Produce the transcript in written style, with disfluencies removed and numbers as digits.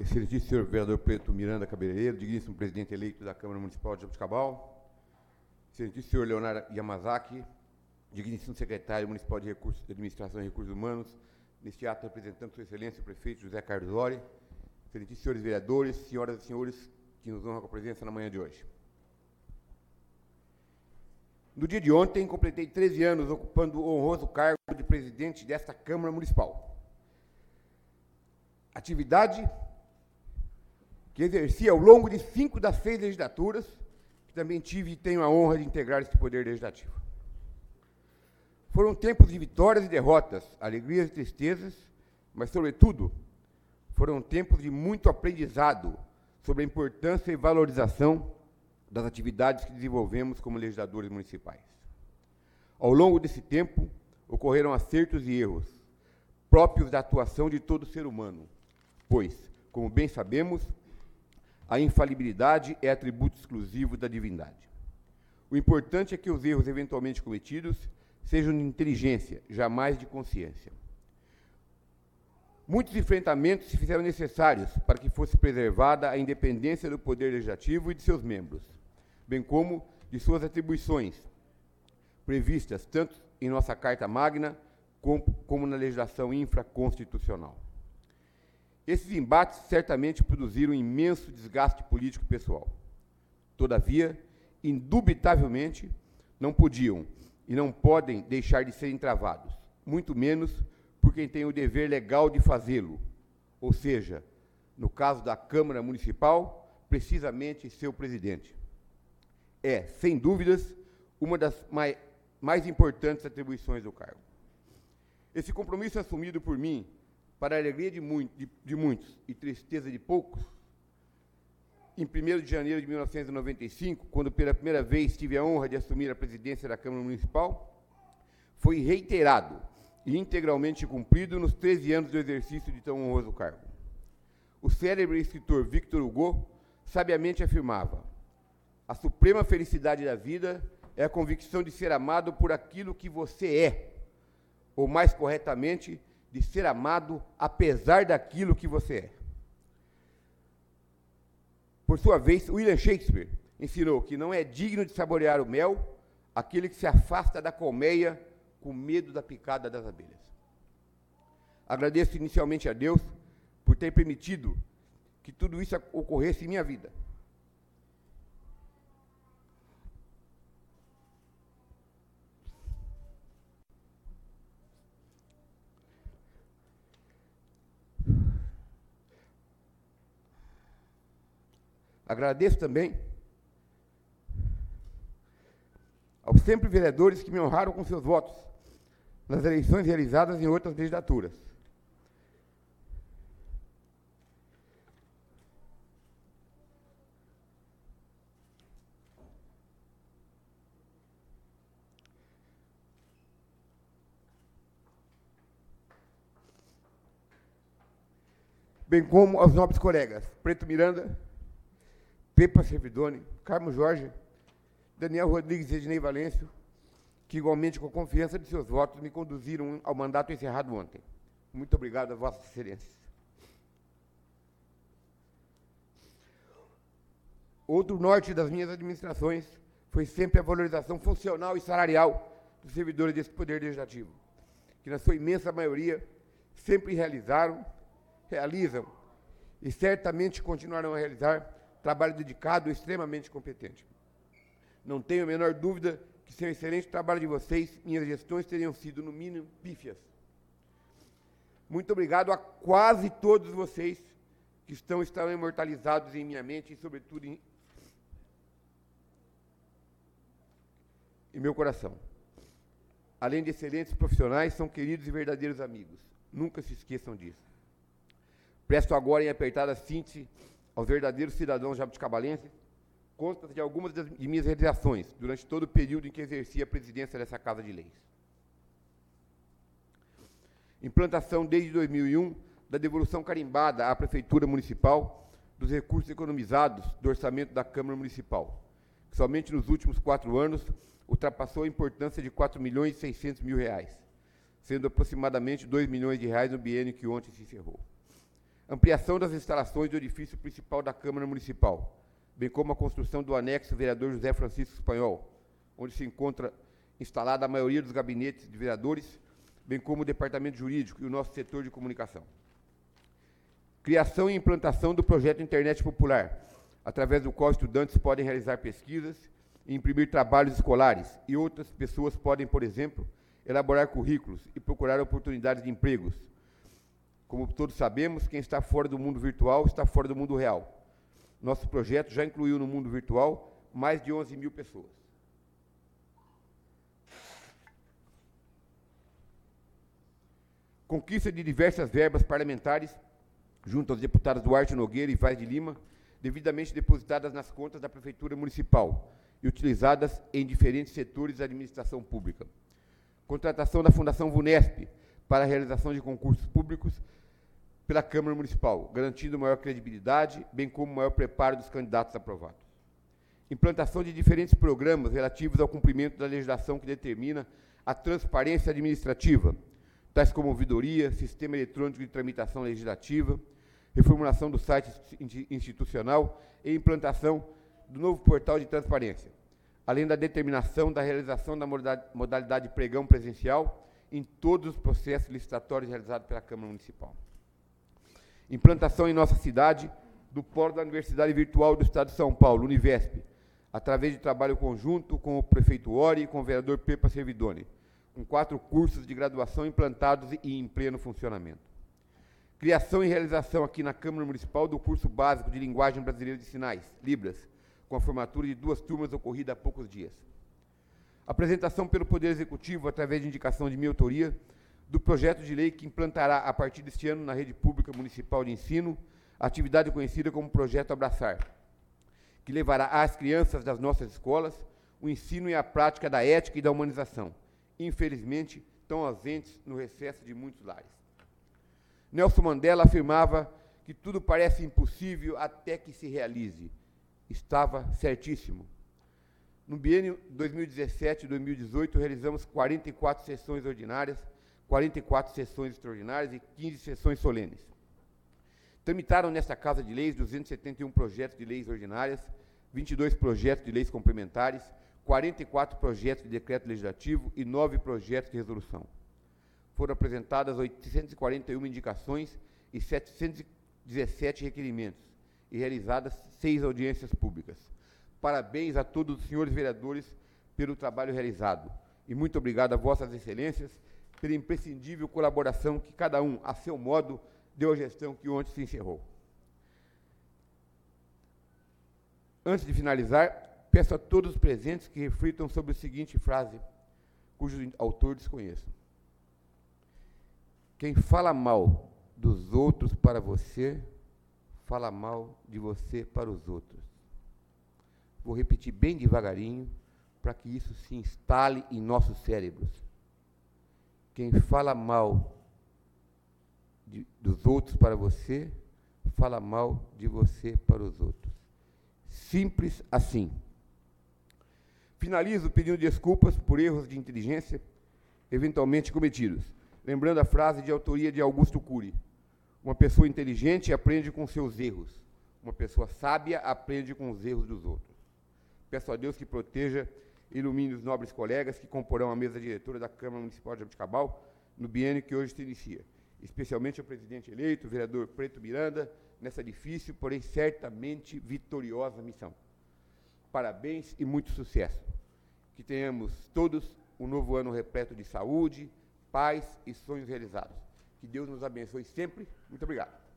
Excelentíssimo senhor vereador Preto Miranda Cabeleireiro, digníssimo presidente eleito da Câmara Municipal de Jaboticabal, excelentíssimo senhor Leonardo Yamazaki, digníssimo secretário municipal de Recursos de Administração e Recursos Humanos, neste ato representando sua excelência o prefeito José Carlos Lori, excelentíssimos senhores vereadores, senhoras e senhores que nos honram com a presença na manhã de hoje. No dia de ontem, completei 13 anos ocupando o honroso cargo de presidente desta Câmara Municipal. Atividade que exerci ao longo de 5 das 6 legislaturas, que também tive e tenho a honra de integrar este poder legislativo. Foram tempos de vitórias e derrotas, alegrias e tristezas, mas, sobretudo, foram tempos de muito aprendizado sobre a importância e valorização das atividades que desenvolvemos como legisladores municipais. Ao longo desse tempo, ocorreram acertos e erros, próprios da atuação de todo ser humano, pois, como bem sabemos, a infalibilidade é atributo exclusivo da divindade. O importante é que os erros eventualmente cometidos sejam de inteligência, jamais de consciência. Muitos enfrentamentos se fizeram necessários para que fosse preservada a independência do Poder Legislativo e de seus membros, bem como de suas atribuições, previstas tanto em nossa Carta Magna como na legislação infraconstitucional. Esses embates certamente produziram um imenso desgaste político e pessoal. Todavia, indubitavelmente, não podiam e não podem deixar de serem travados, muito menos por quem tem o dever legal de fazê-lo, ou seja, no caso da Câmara Municipal, precisamente seu presidente. É, sem dúvidas, uma das mais importantes atribuições do cargo. Esse compromisso assumido por mim, para a alegria de muitos e tristeza de poucos, em 1º de janeiro de 1995, quando pela primeira vez tive a honra de assumir a presidência da Câmara Municipal, foi reiterado e integralmente cumprido nos 13 anos do exercício de tão honroso cargo. O célebre escritor Victor Hugo sabiamente afirmava: a suprema felicidade da vida é a convicção de ser amado por aquilo que você é, ou mais corretamente, de ser amado apesar daquilo que você é. Por sua vez, William Shakespeare ensinou que não é digno de saborear o mel aquele que se afasta da colmeia com medo da picada das abelhas. Agradeço inicialmente a Deus por ter permitido que tudo isso ocorresse em minha vida. Agradeço também aos sempre vereadores que me honraram com seus votos nas eleições realizadas em outras legislaturas. Bem como aos nobres colegas Preto Miranda, Pepa Servidoni, Carmo Jorge, Daniel Rodrigues e Ednei Valêncio, que igualmente com a confiança de seus votos me conduziram ao mandato encerrado ontem. Muito obrigado a vossas excelências. Outro norte das minhas administrações foi sempre a valorização funcional e salarial dos servidores desse Poder Legislativo, que na sua imensa maioria sempre realizam e certamente continuarão a realizar trabalho dedicado e extremamente competente. Não tenho a menor dúvida que, sem o excelente trabalho de vocês, minhas gestões teriam sido, no mínimo, pífias. Muito obrigado a quase todos vocês que estarão imortalizados em minha mente e, sobretudo, em meu coração. Além de excelentes profissionais, são queridos e verdadeiros amigos. Nunca se esqueçam disso. Presto agora em apertada síntese aos verdadeiros cidadãos jabuticabalenses, consta de algumas de minhas realizações durante todo o período em que exerci a presidência dessa Casa de Leis. Implantação desde 2001 da devolução carimbada à Prefeitura Municipal dos recursos economizados do orçamento da Câmara Municipal, que somente nos últimos 4 anos ultrapassou a importância de R$ 4.600.000, sendo aproximadamente R$ 2 milhões no biênio que ontem se encerrou. Ampliação das instalações do edifício principal da Câmara Municipal, bem como a construção do anexo vereador José Francisco Espanhol, onde se encontra instalada a maioria dos gabinetes de vereadores, bem como o departamento jurídico e o nosso setor de comunicação. Criação e implantação do projeto Internet Popular, através do qual estudantes podem realizar pesquisas e imprimir trabalhos escolares, e outras pessoas podem, por exemplo, elaborar currículos e procurar oportunidades de empregos. Como todos sabemos, quem está fora do mundo virtual está fora do mundo real. Nosso projeto já incluiu no mundo virtual mais de 11 mil pessoas. Conquista de diversas verbas parlamentares junto aos deputados Duarte Nogueira e Vaz de Lima, devidamente depositadas nas contas da Prefeitura Municipal e utilizadas em diferentes setores da administração pública. Contratação da Fundação VUNESP para a realização de concursos públicos pela Câmara Municipal, garantindo maior credibilidade, bem como maior preparo dos candidatos aprovados. Implantação de diferentes programas relativos ao cumprimento da legislação que determina a transparência administrativa, tais como ouvidoria, sistema eletrônico de tramitação legislativa, reformulação do site institucional e implantação do novo portal de transparência, além da determinação da realização da modalidade pregão presencial em todos os processos licitatórios realizados pela Câmara Municipal. Implantação em nossa cidade do Polo da Universidade Virtual do Estado de São Paulo, Univesp, através de trabalho conjunto com o prefeito Ori e com o vereador Pepa Servidoni, com 4 cursos de graduação implantados e em pleno funcionamento. Criação e realização aqui na Câmara Municipal do curso básico de Linguagem Brasileira de Sinais, Libras, com a formatura de 2 turmas ocorrida há poucos dias. Apresentação pelo Poder Executivo, através de indicação de minha autoria, do projeto de lei que implantará, a partir deste ano, na rede pública municipal de ensino, a atividade conhecida como Projeto Abraçar, que levará às crianças das nossas escolas o ensino e a prática da ética e da humanização, infelizmente, tão ausentes no recesso de muitos lares. Nelson Mandela afirmava que tudo parece impossível até que se realize. Estava certíssimo. No biênio 2017-2018, realizamos 44 sessões ordinárias, 44 sessões extraordinárias e 15 sessões solenes. Tramitaram nesta Casa de Leis 271 projetos de leis ordinárias, 22 projetos de leis complementares, 44 projetos de decreto legislativo e 9 projetos de resolução. Foram apresentadas 841 indicações e 717 requerimentos, e realizadas 6 audiências públicas. Parabéns a todos os senhores vereadores pelo trabalho realizado, e muito obrigado a vossas excelências pela imprescindível colaboração que cada um, a seu modo, deu à gestão que ontem se encerrou. Antes de finalizar, peço a todos os presentes que reflitam sobre a seguinte frase, cujo autor desconheço. Quem fala mal dos outros para você, fala mal de você para os outros. Vou repetir bem devagarinho, para que isso se instale em nossos cérebros. Quem fala mal dos outros para você, fala mal de você para os outros. Simples assim. Finalizo pedindo desculpas por erros de inteligência eventualmente cometidos, lembrando a frase de autoria de Augusto Cury: uma pessoa inteligente aprende com seus erros, uma pessoa sábia aprende com os erros dos outros. Peço a Deus que proteja e ilumine os nobres colegas que comporão a mesa diretora da Câmara Municipal de Jaboticabal no biênio que hoje se inicia, especialmente ao presidente eleito, o vereador Preto Miranda, nessa difícil, porém certamente vitoriosa missão. Parabéns e muito sucesso. Que tenhamos todos um novo ano repleto de saúde, paz e sonhos realizados. Que Deus nos abençoe sempre. Muito obrigado.